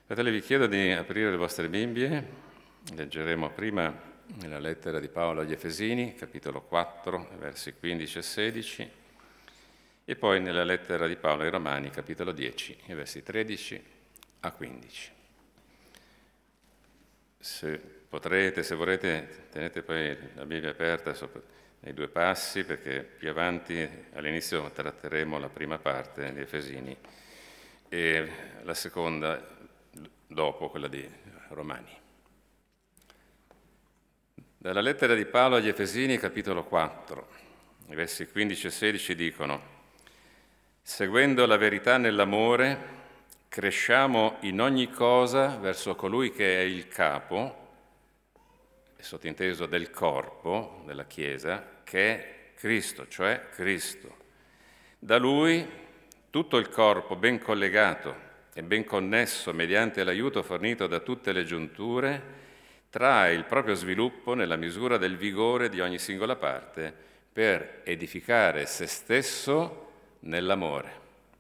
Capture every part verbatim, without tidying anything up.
Fratelli, vi chiedo di aprire le vostre Bibbie. Leggeremo prima nella lettera di Paolo agli Efesini, capitolo quattro, versi quindici e sedici, e poi nella lettera di Paolo ai Romani, capitolo dieci, versi tredici a quindici. Se potrete, se vorrete, tenete poi la Bibbia aperta sopra, nei due passi, perché più avanti all'inizio tratteremo la prima parte di Efesini e la seconda dopo quella di Romani. Dalla lettera di Paolo agli Efesini, capitolo quattro, i versi quindici e sedici dicono: seguendo la verità nell'amore, cresciamo in ogni cosa verso colui che è il capo, è sottinteso del corpo, della Chiesa, che è Cristo, cioè Cristo. Da Lui tutto il corpo ben collegato e ben connesso mediante l'aiuto fornito da tutte le giunture, trae il proprio sviluppo nella misura del vigore di ogni singola parte per edificare se stesso nell'amore.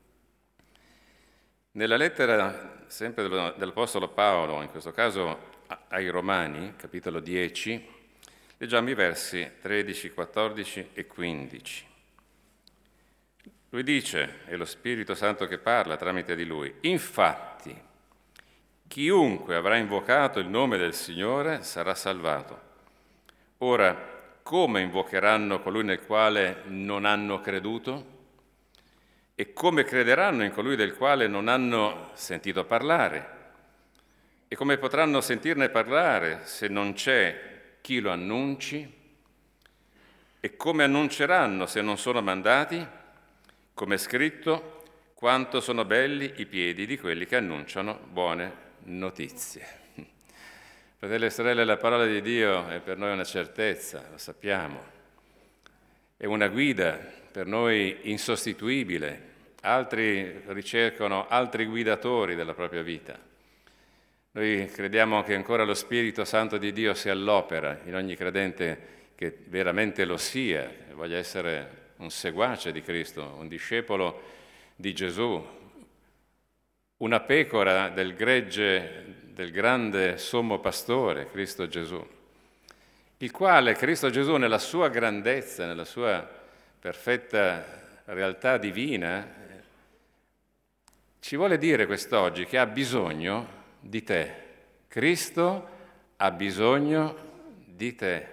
Nella lettera sempre dell'Apostolo Paolo, in questo caso ai Romani, capitolo dieci, leggiamo i versi tredici, quattordici e quindici. Lui dice, è lo Spirito Santo che parla tramite di lui: infatti, chiunque avrà invocato il nome del Signore sarà salvato. Ora, come invocheranno colui nel quale non hanno creduto? E come crederanno in colui del quale non hanno sentito parlare? E come potranno sentirne parlare se non c'è chi lo annunci? E come annunceranno se non sono mandati? Come è scritto, quanto sono belli i piedi di quelli che annunciano buone notizie. Fratelli e sorelle, la parola di Dio è per noi una certezza, lo sappiamo. È una guida per noi insostituibile. Altri ricercano altri guidatori della propria vita. Noi crediamo che ancora lo Spirito Santo di Dio sia all'opera in ogni credente che veramente lo sia, che voglia essere un seguace di Cristo, un discepolo di Gesù, una pecora del gregge del grande sommo pastore, Cristo Gesù, il quale, Cristo Gesù, nella sua grandezza, nella sua perfetta realtà divina, ci vuole dire quest'oggi che ha bisogno di te. Cristo ha bisogno di te.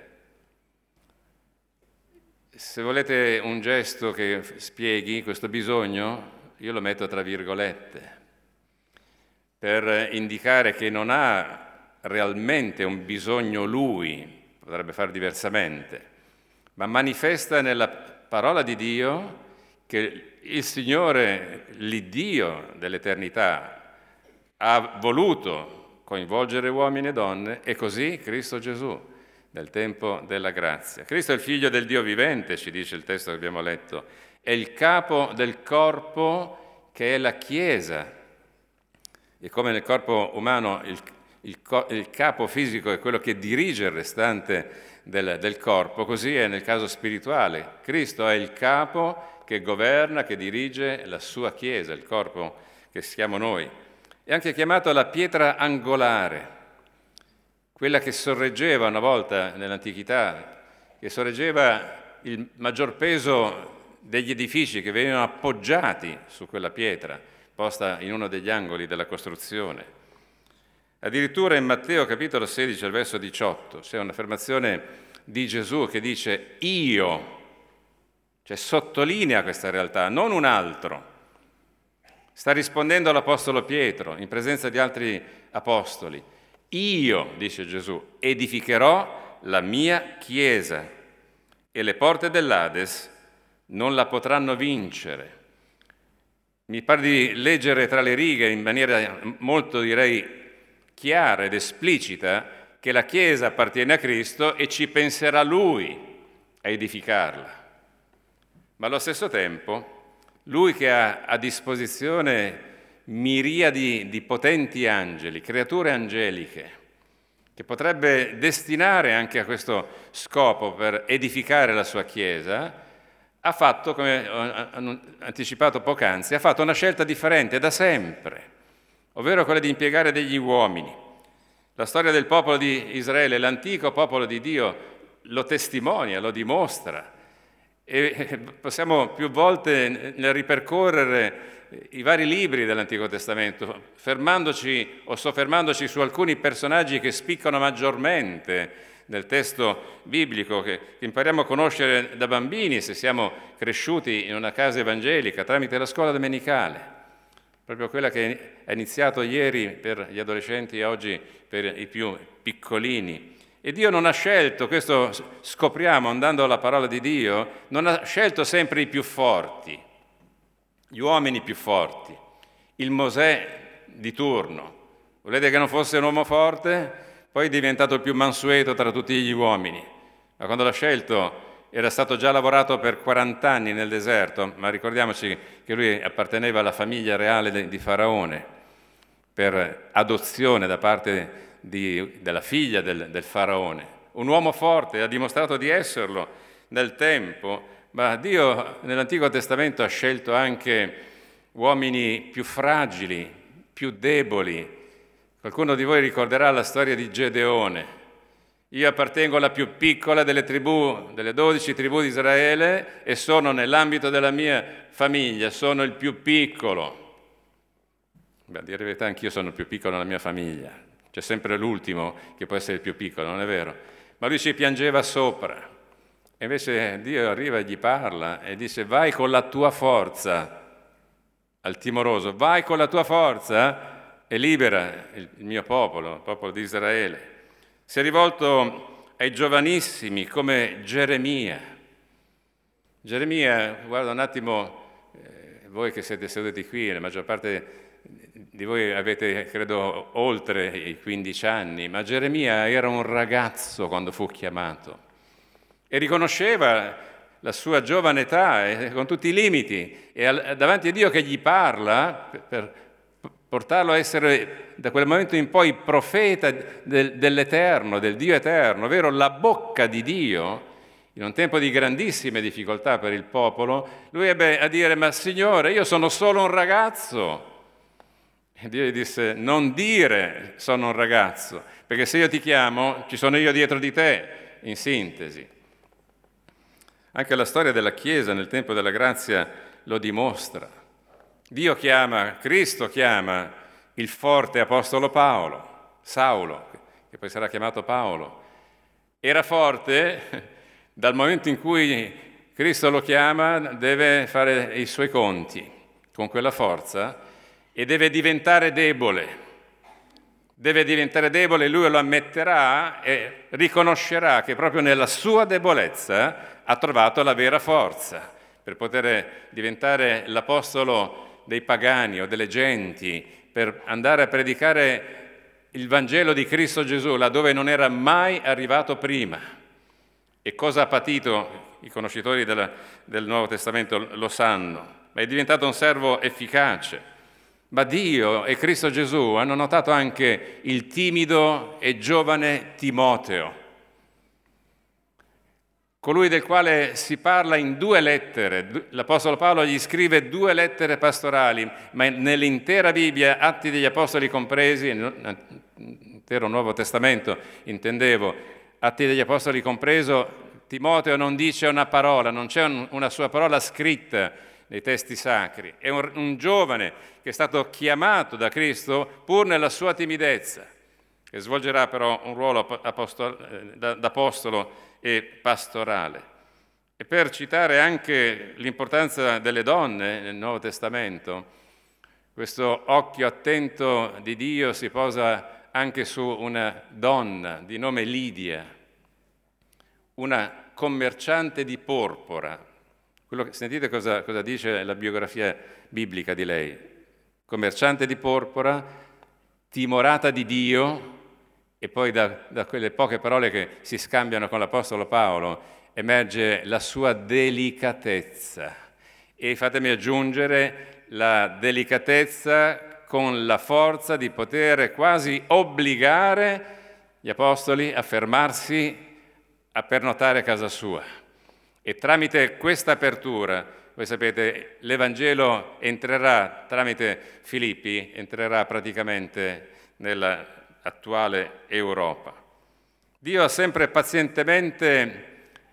Se volete un gesto che spieghi questo bisogno, io lo metto tra virgolette, per indicare che non ha realmente un bisogno lui, potrebbe fare diversamente, ma manifesta nella parola di Dio che il Signore, l'Iddio dell'eternità, ha voluto coinvolgere uomini e donne, e così Cristo Gesù, nel tempo della grazia. Cristo è il figlio del Dio vivente, ci dice il testo che abbiamo letto, è il capo del corpo che è la Chiesa. E come nel corpo umano il, il, il capo fisico è quello che dirige il restante del, del corpo, così è nel caso spirituale. Cristo è il capo che governa, che dirige la sua Chiesa, il corpo che siamo noi. È anche chiamato la pietra angolare, quella che sorreggeva una volta nell'antichità, che sorreggeva il maggior peso degli edifici che venivano appoggiati su quella pietra, posta in uno degli angoli della costruzione. Addirittura in Matteo capitolo sedici, al verso diciotto, c'è un'affermazione di Gesù che dice io, cioè sottolinea questa realtà, non un altro. Sta rispondendo all'Apostolo Pietro in presenza di altri apostoli. Io, dice Gesù, edificherò la mia Chiesa e le porte dell'Ades non la potranno vincere. Mi pare di leggere tra le righe in maniera molto, direi, chiara ed esplicita che la Chiesa appartiene a Cristo e ci penserà Lui a edificarla. Ma allo stesso tempo, Lui che ha a disposizione miriadi di potenti angeli, creature angeliche, che potrebbe destinare anche a questo scopo per edificare la sua Chiesa, ha fatto, come ho anticipato poc'anzi, ha fatto una scelta differente da sempre. ovvero quella di impiegare degli uomini. La storia del popolo di Israele, l'antico popolo di Dio, lo testimonia, lo dimostra. E possiamo più volte nel ripercorrere i vari libri dell'Antico Testamento, fermandoci o soffermandoci su alcuni personaggi che spiccano maggiormente nel testo biblico, che impariamo a conoscere da bambini se siamo cresciuti in una casa evangelica tramite la scuola domenicale, proprio quella che è iniziato ieri per gli adolescenti e oggi per i più piccolini. E Dio non ha scelto, questo scopriamo andando alla parola di Dio, non ha scelto sempre i più forti, gli uomini più forti, il Mosè di turno. Volete che non fosse un uomo forte? Poi è diventato il più mansueto tra tutti gli uomini. Ma quando l'ha scelto era stato già lavorato per quaranta anni nel deserto, ma ricordiamoci che lui apparteneva alla famiglia reale di Faraone, per adozione da parte di, della figlia del, del Faraone. Un uomo forte, ha dimostrato di esserlo nel tempo, ma Dio nell'Antico Testamento ha scelto anche uomini più fragili, più deboli. Qualcuno di voi ricorderà la storia di Gedeone. Io appartengo alla più piccola delle tribù, delle dodici tribù di Israele, e sono nell'ambito della mia famiglia, sono il più piccolo. Beh, a dire la verità, anch'io sono il più piccolo nella mia famiglia. C'è sempre l'ultimo che può essere il più piccolo, non è vero? Ma lui ci piangeva sopra. E invece Dio arriva e gli parla e dice: vai con la tua forza al timoroso, vai con la tua forza e libera il mio popolo, il popolo di Israele. Si è rivolto ai giovanissimi come Geremia. Geremia, guarda un attimo, eh, voi che siete seduti qui, la maggior parte di voi avete, credo, oltre i quindici anni, ma Geremia era un ragazzo quando fu chiamato e riconosceva la sua giovane età e, con tutti i limiti, e al, davanti a Dio che gli parla per, per portarlo a essere da quel momento in poi profeta del, dell'Eterno, del Dio eterno, ovvero la bocca di Dio. In un tempo di grandissime difficoltà per il popolo, lui ebbe a dire: ma Signore, io sono solo un ragazzo. E Dio gli disse: non dire sono un ragazzo, perché se io ti chiamo ci sono io dietro di te, in sintesi. Anche la storia della Chiesa nel tempo della grazia lo dimostra. Dio chiama, Cristo chiama il forte apostolo Paolo, Saulo, che poi sarà chiamato Paolo. Era forte, dal momento in cui Cristo lo chiama deve fare i suoi conti con quella forza e deve diventare debole. Deve diventare debole, lui lo ammetterà e riconoscerà che proprio nella sua debolezza ha trovato la vera forza per poter diventare l'apostolo dei pagani o delle genti, per andare a predicare il Vangelo di Cristo Gesù laddove non era mai arrivato prima. E cosa ha patito? I conoscitori della, del Nuovo Testamento lo sanno, ma è diventato un servo efficace. Ma Dio e Cristo Gesù hanno notato anche il timido e giovane Timoteo, colui del quale si parla in due lettere. L'Apostolo Paolo gli scrive due lettere pastorali, ma nell'intera Bibbia, Atti degli Apostoli compresi, l'intero Nuovo Testamento intendevo, Atti degli Apostoli compreso, Timoteo non dice una parola, non c'è un, una sua parola scritta nei testi sacri. È un, un giovane che è stato chiamato da Cristo pur nella sua timidezza, che svolgerà però un ruolo apostol- d'apostolo e pastorale. E per citare anche l'importanza delle donne nel Nuovo Testamento, questo occhio attento di Dio si posa anche su una donna di nome Lidia, una commerciante di porpora. Quello che, sentite cosa, cosa dice la biografia biblica di lei. Commerciante di porpora, timorata di Dio, e poi da, da quelle poche parole che si scambiano con l'Apostolo Paolo emerge la sua delicatezza. E fatemi aggiungere la delicatezza con la forza di poter quasi obbligare gli apostoli a fermarsi a pernotare a casa sua. E tramite questa apertura Voi sapete, l'Evangelo entrerà tramite Filippi, entrerà praticamente nell'attuale Europa. Dio ha sempre pazientemente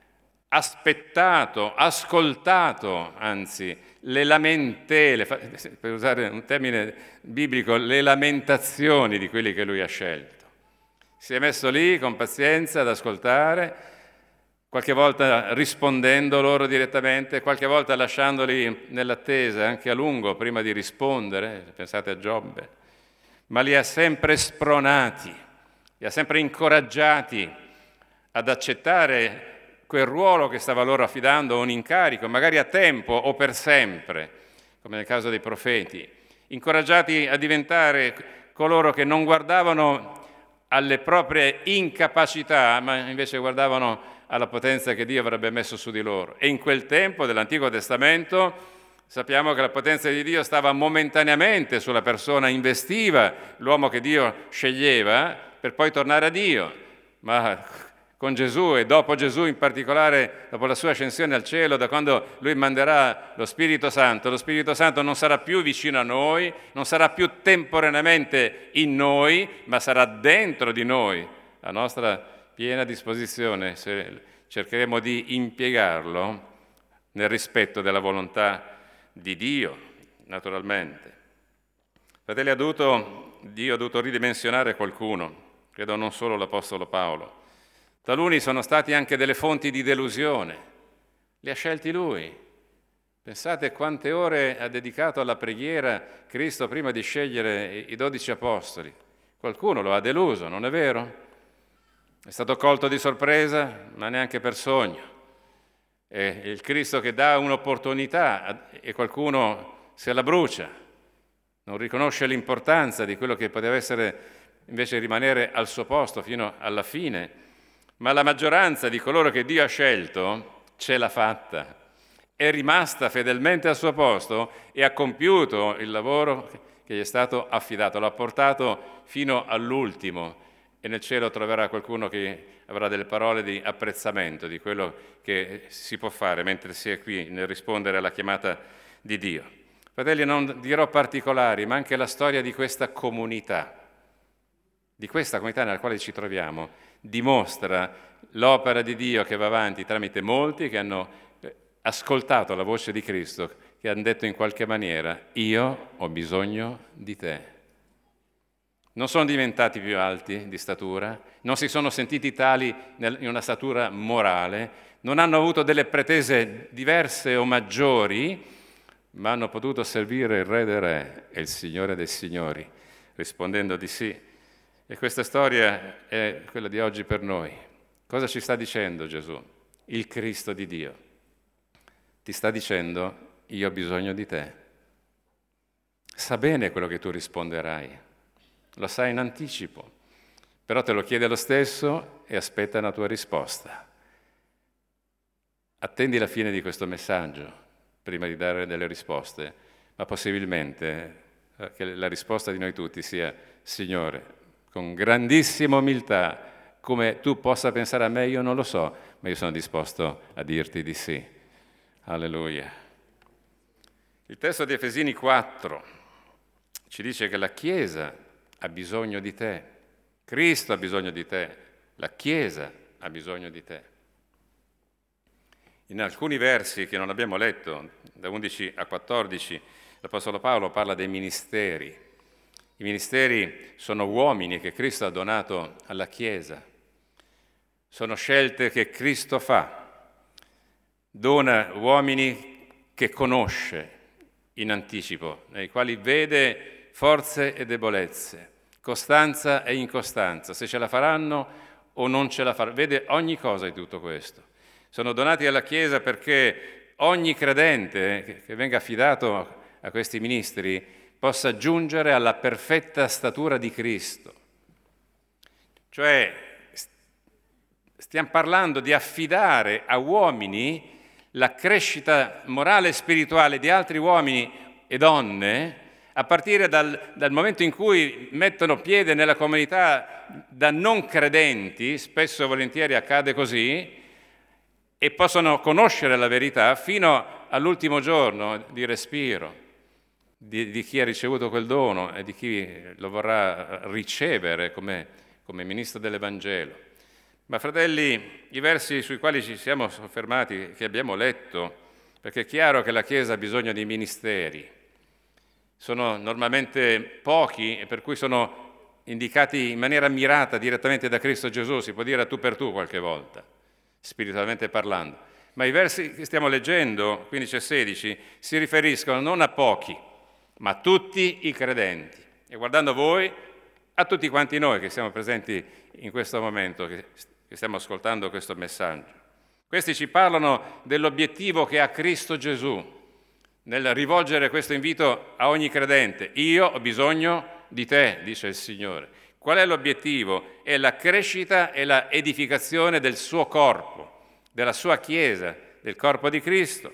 aspettato, ascoltato, anzi, le lamentele, per usare un termine biblico, le lamentazioni di quelli che Lui ha scelto. Si è messo lì con pazienza ad ascoltare, qualche volta rispondendo loro direttamente, qualche volta lasciandoli nell'attesa anche a lungo prima di rispondere, pensate a Giobbe, ma li ha sempre spronati, li ha sempre incoraggiati ad accettare quel ruolo che stava loro affidando, un incarico, magari a tempo o per sempre, come nel caso dei profeti, incoraggiati a diventare coloro che non guardavano alle proprie incapacità, ma invece guardavano alla potenza che Dio avrebbe messo su di loro. E in quel tempo dell'Antico Testamento sappiamo che la potenza di Dio stava momentaneamente sulla persona, investiva l'uomo che Dio sceglieva per poi tornare a Dio, ma con Gesù e dopo Gesù in particolare, dopo la sua ascensione al cielo, da quando Lui manderà lo Spirito Santo, lo Spirito Santo non sarà più vicino a noi, non sarà più temporaneamente in noi, ma sarà dentro di noi, a nostra piena disposizione, se cercheremo di impiegarlo nel rispetto della volontà di Dio, naturalmente. Fratelli, ha dovuto, Dio ha dovuto ridimensionare qualcuno, credo non solo l'Apostolo Paolo. Taluni sono stati anche delle fonti di delusione, li ha scelti Lui. Pensate quante ore ha dedicato alla preghiera Cristo prima di scegliere i dodici apostoli. Qualcuno lo ha deluso, non è vero? È stato colto di sorpresa, ma neanche per sogno. È il Cristo che dà un'opportunità e qualcuno se la brucia, non riconosce l'importanza di quello che poteva essere invece rimanere al suo posto fino alla fine. Ma la maggioranza di coloro che Dio ha scelto ce l'ha fatta, è rimasta fedelmente al suo posto e ha compiuto il lavoro che gli è stato affidato, l'ha portato fino all'ultimo e nel cielo troverà qualcuno che avrà delle parole di apprezzamento di quello che si può fare mentre si è qui nel rispondere alla chiamata di Dio. Fratelli, non dirò particolari, ma anche la storia di questa comunità, di questa comunità nella quale ci troviamo, dimostra l'opera di Dio che va avanti tramite molti che hanno ascoltato la voce di Cristo, che hanno detto in qualche maniera: io ho bisogno di te. Non sono diventati più alti di statura, non si sono sentiti tali in una statura morale, non hanno avuto delle pretese diverse o maggiori, ma hanno potuto servire il Re dei Re e il Signore dei Signori, rispondendo di sì. E questa storia è quella di oggi per noi. Cosa ci sta dicendo Gesù? Il Cristo di Dio. Ti sta dicendo: io ho bisogno di te. Sa bene quello che tu risponderai, lo sa in anticipo, però te lo chiede lo stesso e aspetta una tua risposta. Attendi la fine di questo messaggio prima di dare delle risposte, ma possibilmente che la risposta di noi tutti sia: Signore, con grandissima umiltà, come tu possa pensare a me, io non lo so, ma io sono disposto a dirti di sì. Alleluia. Il testo di Efesini quattro ci dice che la Chiesa ha bisogno di te, Cristo ha bisogno di te, la Chiesa ha bisogno di te. In alcuni versi che non abbiamo letto, da undici a quattordici, l'Apostolo Paolo parla dei ministeri. I ministeri sono uomini che Cristo ha donato alla Chiesa, sono scelte che Cristo fa, dona uomini che conosce in anticipo, nei quali vede forze e debolezze, costanza e incostanza, se ce la faranno o non ce la faranno, vede ogni cosa di tutto questo. Sono donati alla Chiesa perché ogni credente che venga affidato a questi ministri possa giungere alla perfetta statura di Cristo. Cioè, stiamo parlando di affidare a uomini la crescita morale e spirituale di altri uomini e donne a partire dal, dal momento in cui mettono piede nella comunità da non credenti, spesso e volentieri accade così, e possono conoscere la verità fino all'ultimo giorno di respiro di, di chi ha ricevuto quel dono e di chi lo vorrà ricevere come, come ministro dell'Evangelo. Ma fratelli, i versi sui quali ci siamo soffermati, che abbiamo letto, perché è chiaro che la Chiesa ha bisogno di ministeri, sono normalmente pochi e per cui sono indicati in maniera mirata direttamente da Cristo Gesù, si può dire a tu per tu qualche volta, spiritualmente parlando. Ma i versi che stiamo leggendo, quindici e sedici, si riferiscono non a pochi, ma a tutti i credenti. E guardando voi, a tutti quanti noi che siamo presenti in questo momento, che stiamo ascoltando questo messaggio. Questi ci parlano dell'obiettivo che ha Cristo Gesù nel rivolgere questo invito a ogni credente. Io ho bisogno di te, dice il Signore. Qual è l'obiettivo? È la crescita e la edificazione del suo corpo, della sua Chiesa, del corpo di Cristo.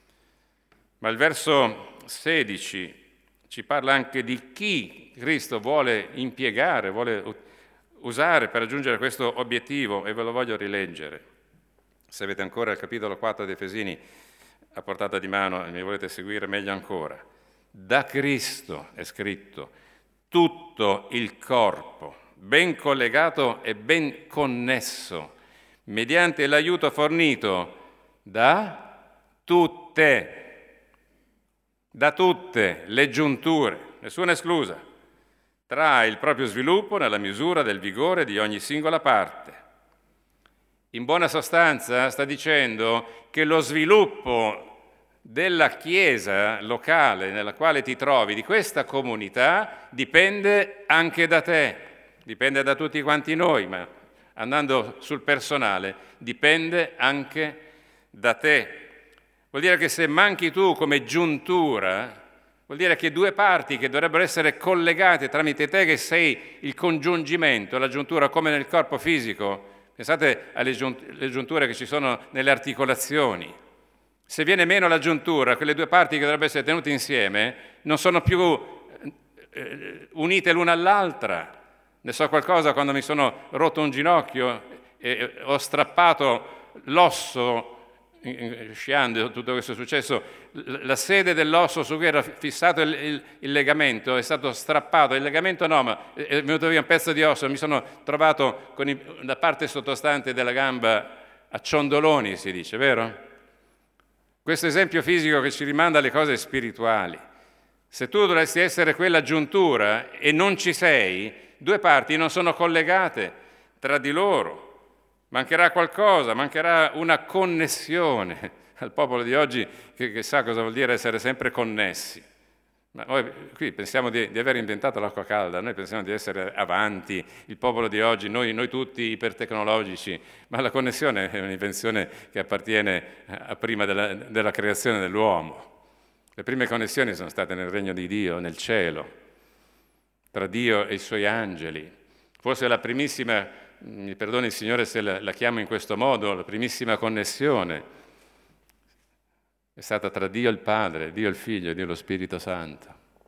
Ma il verso sedici ci parla anche di chi Cristo vuole impiegare, vuole usare per raggiungere questo obiettivo, e ve lo voglio rileggere. Se avete ancora il capitolo quattro di Efesini a portata di mano e mi volete seguire meglio ancora. Da Cristo, è scritto, tutto il corpo, ben collegato e ben connesso, mediante l'aiuto fornito da tutte, da tutte le giunture, nessuna esclusa, trae il proprio sviluppo nella misura del vigore di ogni singola parte. In buona sostanza sta dicendo che lo sviluppo della Chiesa locale nella quale ti trovi, di questa comunità, dipende anche da te, dipende da tutti quanti noi, ma andando sul personale, dipende anche da te. Vuol dire che se manchi tu come giuntura, vuol dire che due parti che dovrebbero essere collegate tramite te, che sei il congiungimento, la giuntura come nel corpo fisico. Pensate alle giunture che ci sono nelle articolazioni. Se viene meno la giuntura, quelle due parti che dovrebbero essere tenute insieme non sono più eh, unite l'una all'altra. Ne so qualcosa quando mi sono rotto un ginocchio e ho strappato l'osso, sciando tutto questo è successo, la sede dell'osso su cui era fissato il, il, il legamento è stato strappato, il legamento no, ma è venuto via un pezzo di osso, mi sono trovato con i, la parte sottostante della gamba a ciondoloni, si dice, vero? Questo esempio fisico che ci rimanda alle cose spirituali. Se tu dovresti essere quella giuntura e non ci sei, due parti non sono collegate tra di loro. Mancherà qualcosa, mancherà una connessione al popolo di oggi che, che sa cosa vuol dire essere sempre connessi. Ma noi qui pensiamo di, di aver inventato l'acqua calda, noi pensiamo di essere avanti, il popolo di oggi, noi, noi tutti ipertecnologici, ma la connessione è un'invenzione che appartiene a prima della, della creazione dell'uomo. Le prime connessioni sono state nel regno di Dio, nel cielo, tra Dio e i suoi angeli. Forse la primissima, mi perdoni il Signore se la, la chiamo in questo modo, la primissima connessione è stata tra Dio il Padre, Dio il Figlio e Dio lo Spirito Santo,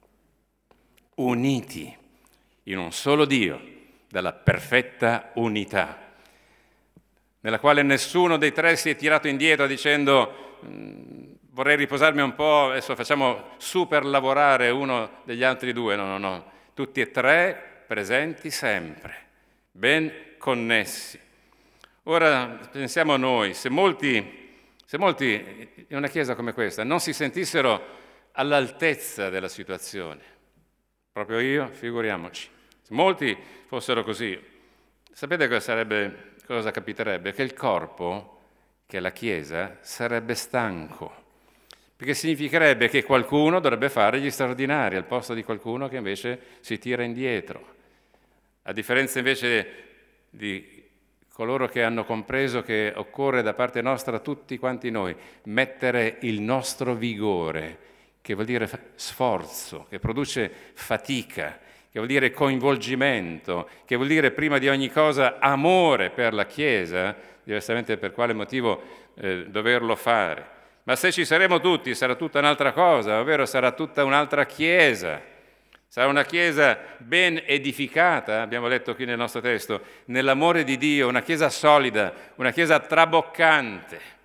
uniti in un solo Dio, dalla perfetta unità, nella quale nessuno dei tre si è tirato indietro dicendo vorrei riposarmi un po', adesso facciamo super lavorare uno degli altri due, no, no, no, tutti e tre presenti sempre, ben connessi. Ora pensiamo a noi, se molti... Se molti in una chiesa come questa non si sentissero all'altezza della situazione, proprio io, figuriamoci, se molti fossero così, sapete cosa sarebbe, cosa capiterebbe? Che il corpo, che è la Chiesa, sarebbe stanco, perché significherebbe che qualcuno dovrebbe fare gli straordinari al posto di qualcuno che invece si tira indietro. A differenza invece di coloro che hanno compreso che occorre da parte nostra, tutti quanti noi, mettere il nostro vigore, che vuol dire sforzo, che produce fatica, che vuol dire coinvolgimento, che vuol dire prima di ogni cosa amore per la Chiesa, diversamente per quale motivo eh, doverlo fare. Ma se ci saremo tutti, sarà tutta un'altra cosa, ovvero sarà tutta un'altra Chiesa. Sarà una Chiesa ben edificata, abbiamo letto qui nel nostro testo, nell'amore di Dio, una Chiesa solida, una Chiesa traboccante,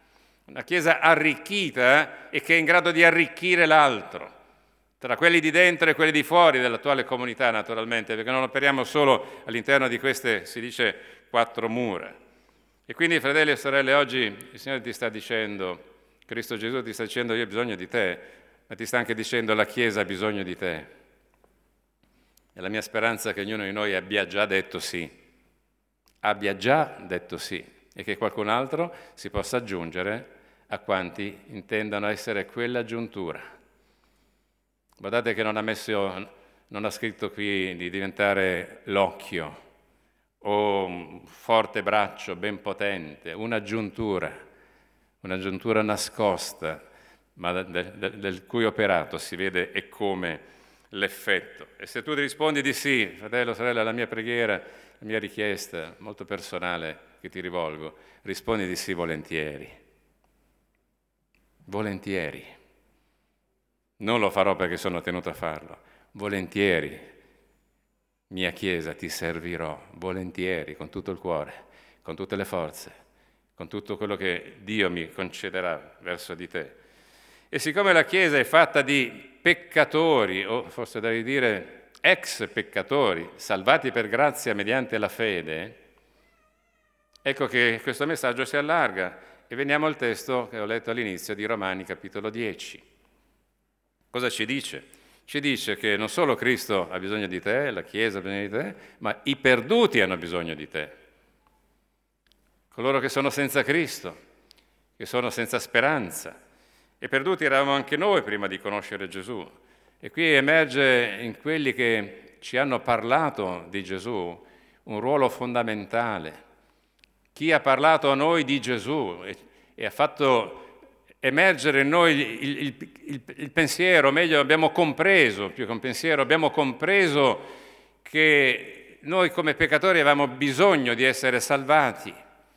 una Chiesa arricchita e che è in grado di arricchire l'altro, tra quelli di dentro e quelli di fuori dell'attuale comunità, naturalmente, perché non operiamo solo all'interno di queste, si dice, quattro mura. E quindi, fratelli e sorelle, oggi il Signore ti sta dicendo, Cristo Gesù ti sta dicendo io ho bisogno di te, ma ti sta anche dicendo la Chiesa ha bisogno di te. E la mia speranza è che ognuno di noi abbia già detto sì, abbia già detto sì, e che qualcun altro si possa aggiungere a quanti intendano essere quella giuntura. Guardate che non ha messo, non ha scritto qui di diventare l'occhio o un forte braccio ben potente, una giuntura, una giuntura nascosta, ma del, del, del cui operato si vede e come l'effetto. E se tu rispondi di sì, fratello, sorella, la mia preghiera, la mia richiesta molto personale che ti rivolgo, rispondi di sì volentieri. Volentieri. Non lo farò perché sono tenuto a farlo. Volentieri, mia Chiesa, ti servirò. Volentieri, con tutto il cuore, con tutte le forze, con tutto quello che Dio mi concederà verso di te. E siccome la Chiesa è fatta di peccatori, o forse devi dire ex peccatori, salvati per grazia mediante la fede, ecco che questo messaggio si allarga. E veniamo al testo che ho letto all'inizio di Romani, capitolo dieci. Cosa ci dice? Ci dice che non solo Cristo ha bisogno di te, la Chiesa ha bisogno di te, ma i perduti hanno bisogno di te. Coloro che sono senza Cristo, che sono senza speranza. E perduti eravamo anche noi prima di conoscere Gesù. E qui emerge in quelli che ci hanno parlato di Gesù un ruolo fondamentale. Chi ha parlato a noi di Gesù e, e ha fatto emergere in noi il, il, il, il pensiero, o meglio abbiamo compreso, più che un pensiero, abbiamo compreso che noi come peccatori avevamo bisogno di essere salvati.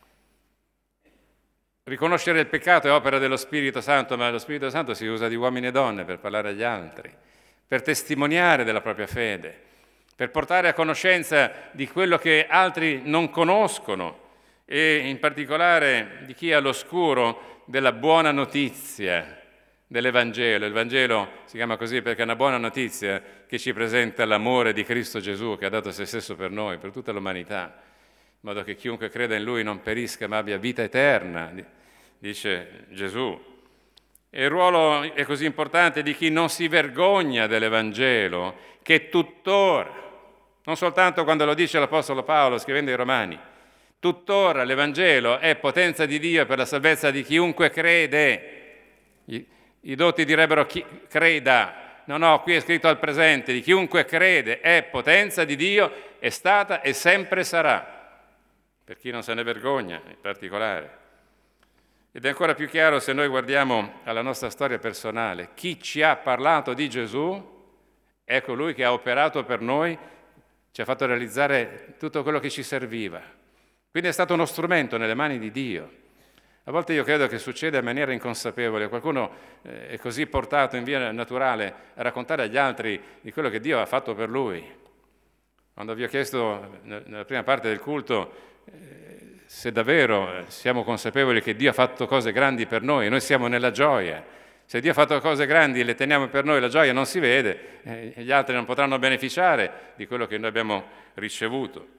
Riconoscere il peccato è opera dello Spirito Santo, ma lo Spirito Santo si usa di uomini e donne per parlare agli altri, per testimoniare della propria fede, per portare a conoscenza di quello che altri non conoscono e in particolare di chi è all'oscuro della buona notizia dell'Evangelo. Il Vangelo si chiama così perché è una buona notizia che ci presenta l'amore di Cristo Gesù che ha dato se stesso per noi, per tutta l'umanità, in modo che chiunque creda in Lui non perisca ma abbia vita eterna, dice Gesù. E il ruolo è così importante di chi non si vergogna dell'Evangelo, che tuttora, non soltanto quando lo dice l'Apostolo Paolo scrivendo ai Romani, tuttora l'Evangelo è potenza di Dio per la salvezza di chiunque crede. I, i dotti direbbero chi creda. No, no, qui è scritto al presente, di chiunque crede è potenza di Dio, è stata e sempre sarà. Per chi non se ne vergogna, in particolare. Ed è ancora più chiaro se noi guardiamo alla nostra storia personale. Chi ci ha parlato di Gesù è colui che ha operato per noi, ci ha fatto realizzare tutto quello che ci serviva. Quindi è stato uno strumento nelle mani di Dio. A volte io credo che succeda in maniera inconsapevole. Qualcuno eh, è così portato in via naturale a raccontare agli altri di quello che Dio ha fatto per lui. Quando vi ho chiesto nella prima parte del culto eh, se davvero siamo consapevoli che Dio ha fatto cose grandi per noi, noi siamo nella gioia. Se Dio ha fatto cose grandi e le teniamo per noi, la gioia non si vede, eh, gli altri non potranno beneficiare di quello che noi abbiamo ricevuto.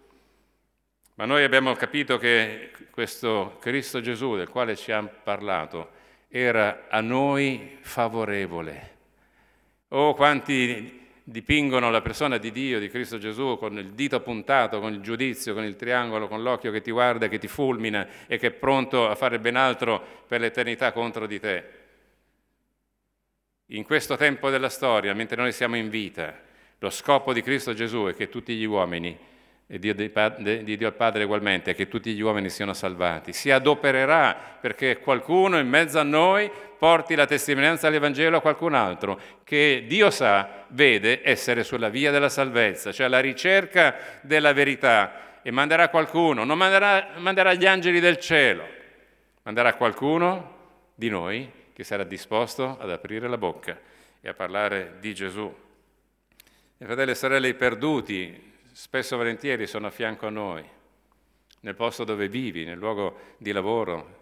Ma noi abbiamo capito che questo Cristo Gesù, del quale ci ha parlato, era a noi favorevole. Oh, quanti dipingono la persona di Dio, di Cristo Gesù, con il dito puntato, con il giudizio, con il triangolo, con l'occhio che ti guarda, che ti fulmina e che è pronto a fare ben altro per l'eternità contro di te. In questo tempo della storia, mentre noi siamo in vita, lo scopo di Cristo Gesù è che tutti gli uomini e Dio, di Dio il Padre ugualmente, che tutti gli uomini siano salvati. Si adopererà perché qualcuno in mezzo a noi porti la testimonianza dell'Evangelo a qualcun altro che Dio sa, vede essere sulla via della salvezza, cioè la ricerca della verità, e manderà qualcuno, non manderà, manderà gli angeli del cielo, manderà qualcuno di noi che sarà disposto ad aprire la bocca e a parlare di Gesù. E fratelli e sorelle, i perduti spesso e volentieri sono a fianco a noi, nel posto dove vivi, nel luogo di lavoro,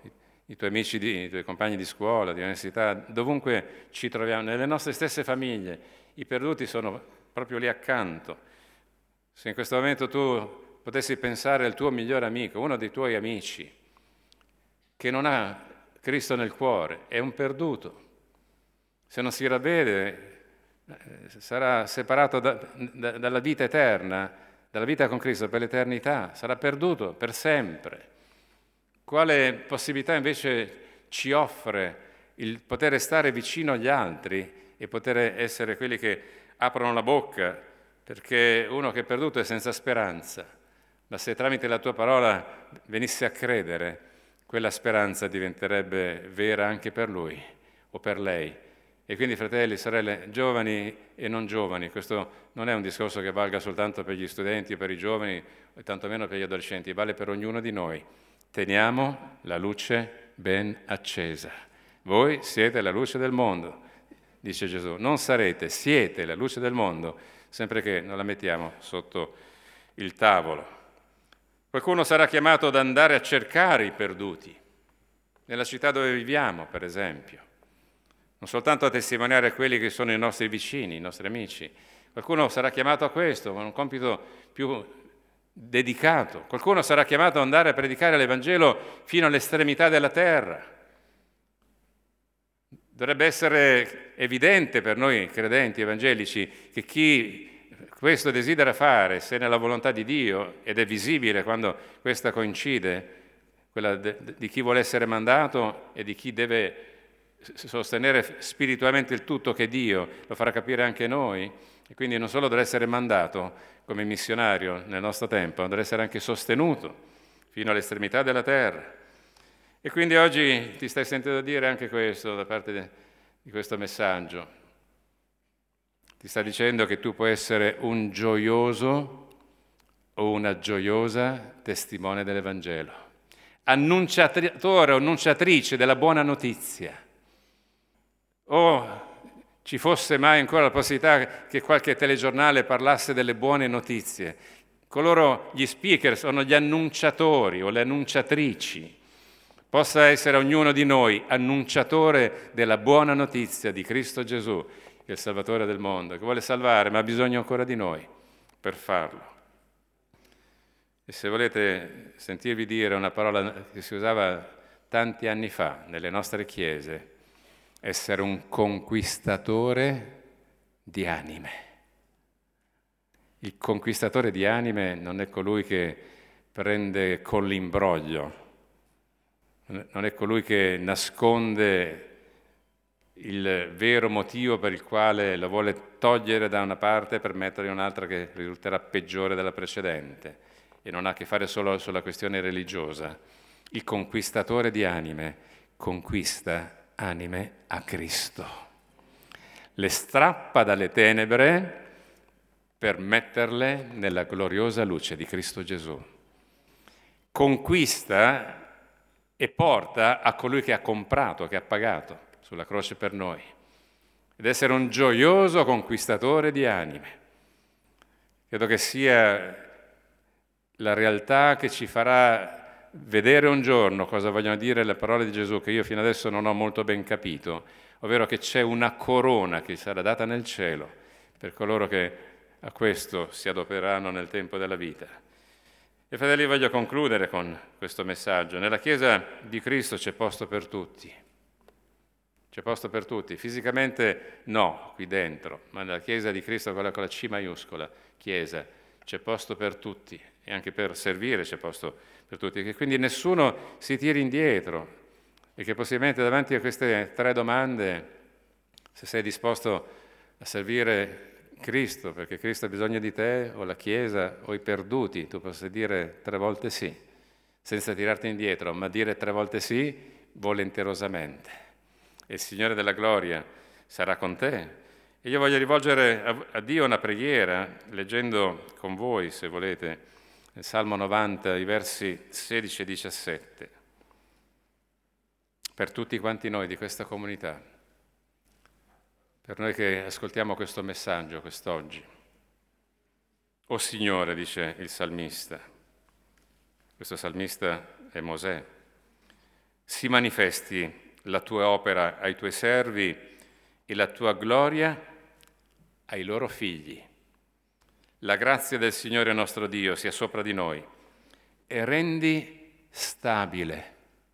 i tuoi amici, di, i tuoi compagni di scuola, di università, dovunque ci troviamo, nelle nostre stesse famiglie, i perduti sono proprio lì accanto. Se in questo momento tu potessi pensare al tuo migliore amico, uno dei tuoi amici, che non ha Cristo nel cuore, è un perduto. Se non si ravvede, sarà separato da, da, dalla vita eterna, dalla vita con Cristo per l'eternità, sarà perduto per sempre. Quale possibilità invece ci offre il poter stare vicino agli altri e poter essere quelli che aprono la bocca, perché uno che è perduto è senza speranza, ma se tramite la tua parola venisse a credere, quella speranza diventerebbe vera anche per lui o per lei. E quindi, fratelli, sorelle, giovani e non giovani, questo non è un discorso che valga soltanto per gli studenti o per i giovani, o tantomeno per gli adolescenti, vale per ognuno di noi. Teniamo la luce ben accesa. Voi siete la luce del mondo, dice Gesù. Non sarete, siete la luce del mondo, sempre che non la mettiamo sotto il tavolo. Qualcuno sarà chiamato ad andare a cercare i perduti, nella città dove viviamo, per esempio. Non soltanto a testimoniare quelli che sono i nostri vicini, i nostri amici. Qualcuno sarà chiamato a questo, con un compito più dedicato. Qualcuno sarà chiamato ad andare a predicare l'Evangelo fino all'estremità della terra. Dovrebbe essere evidente per noi credenti evangelici che chi questo desidera fare, se è nella volontà di Dio, ed è visibile quando questa coincide, quella de, de, di chi vuole essere mandato e di chi deve sostenere spiritualmente il tutto che Dio lo farà capire anche noi, e quindi non solo dovrà essere mandato come missionario nel nostro tempo, ma dovrà essere anche sostenuto fino all'estremità della terra. E quindi oggi ti stai sentendo dire anche questo da parte de, di questo messaggio. Ti sta dicendo che tu puoi essere un gioioso o una gioiosa testimone dell'Evangelo, annunciatore o annunciatrice della buona notizia. O ci fosse mai ancora la possibilità che qualche telegiornale parlasse delle buone notizie. Coloro, gli speaker, sono gli annunciatori o le annunciatrici. Possa essere ognuno di noi annunciatore della buona notizia di Cristo Gesù, che è il Salvatore del mondo, che vuole salvare, ma ha bisogno ancora di noi per farlo. E se volete sentirvi dire una parola che si usava tanti anni fa nelle nostre chiese, essere un conquistatore di anime. Il conquistatore di anime non è colui che prende con l'imbroglio, non è colui che nasconde il vero motivo per il quale lo vuole togliere da una parte per mettere in un'altra che risulterà peggiore della precedente e non ha a che fare solo sulla questione religiosa. Il conquistatore di anime conquista anime a Cristo. Le strappa dalle tenebre per metterle nella gloriosa luce di Cristo Gesù. Conquista e porta a colui che ha comprato, che ha pagato sulla croce per noi. Ed essere un gioioso conquistatore di anime. Credo che sia la realtà che ci farà vedere un giorno cosa vogliono dire le parole di Gesù, che io fino adesso non ho molto ben capito, ovvero che c'è una corona che sarà data nel cielo per coloro che a questo si adopereranno nel tempo della vita. E fratelli, voglio concludere con questo messaggio. Nella Chiesa di Cristo c'è posto per tutti. C'è posto per tutti. Fisicamente no, qui dentro, ma nella Chiesa di Cristo, quella con la C maiuscola, Chiesa, c'è posto per tutti. E anche per servire c'è posto per tutti, che quindi nessuno si tiri indietro e che possibilmente davanti a queste tre domande, se sei disposto a servire Cristo, perché Cristo ha bisogno di te, o la Chiesa, o i perduti, tu possa dire tre volte sì, senza tirarti indietro, ma dire tre volte sì volenterosamente. E il Signore della gloria sarà con te. E io voglio rivolgere a, a Dio una preghiera, leggendo con voi, se volete, nel Salmo novanta, i versi sedici e diciassette, per tutti quanti noi di questa comunità, per noi che ascoltiamo questo messaggio quest'oggi. O Signore, dice il salmista, questo salmista è Mosè, si manifesti la tua opera ai tuoi servi e la tua gloria ai loro figli. La grazia del Signore nostro Dio sia sopra di noi e rendi stabile,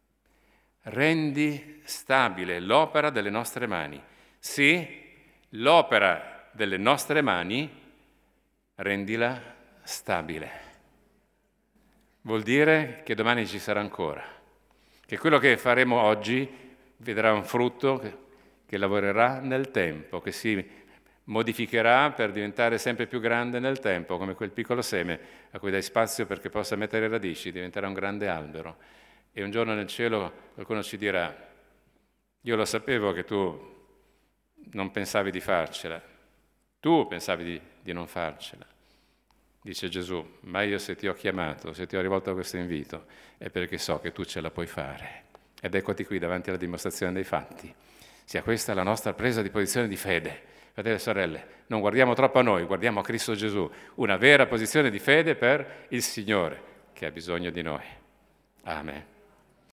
rendi stabile l'opera delle nostre mani. Sì, l'opera delle nostre mani, rendila stabile. Vuol dire che domani ci sarà ancora, che quello che faremo oggi vedrà un frutto che, che lavorerà nel tempo, che si modificherà per diventare sempre più grande nel tempo, come quel piccolo seme a cui dai spazio perché possa mettere radici, diventerà un grande albero. E un giorno nel cielo qualcuno ci dirà: io lo sapevo che tu non pensavi di farcela, tu pensavi di, di non farcela. Dice Gesù: ma io se ti ho chiamato, se ti ho rivolto questo invito, è perché so che tu ce la puoi fare. Ed eccoti qui davanti alla dimostrazione dei fatti. Sia questa la nostra presa di posizione di fede. Fratelli e sorelle, non guardiamo troppo a noi, guardiamo a Cristo Gesù, una vera posizione di fede per il Signore che ha bisogno di noi. Amen.